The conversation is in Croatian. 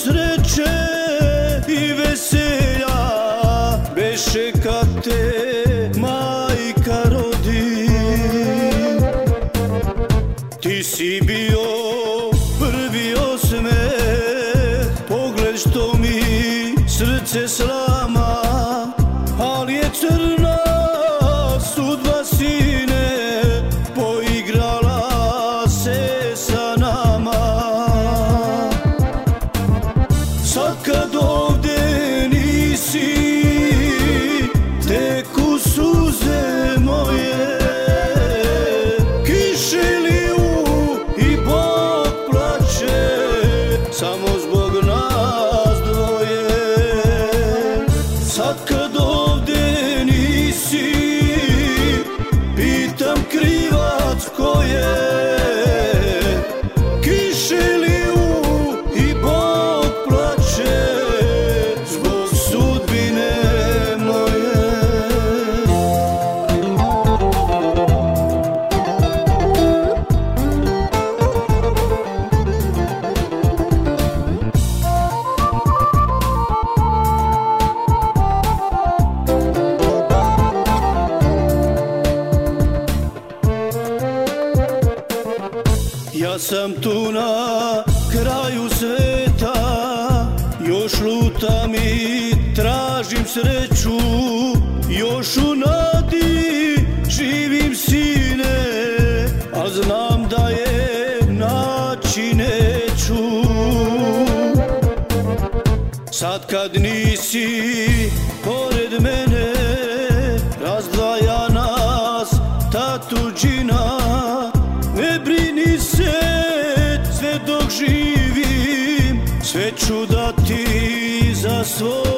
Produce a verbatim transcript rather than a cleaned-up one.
sreće i veselja beše kad te majka rodi. Ti si bio prvi osmeh, pogled što mi srce slama, ali je crna sudba sine poigrala se sa nama. Sad kad ovdje nisi, teku suze moje, kiše liju i Bog plače, samo zbog nas dvoje. Sad kad ovdje nisi, pitam krivac ko je, kiše liju i Bog plače zbog sudbine moje. Ja sam tu na kraju sveta, još lutam i tražim sreću, još u nadi živim sine, al znam da je naći neću. Sad kad nisi pored mene, razdvaja nas ta tuđina. Ne brini se, sve dok živim, sve ću dati za svoj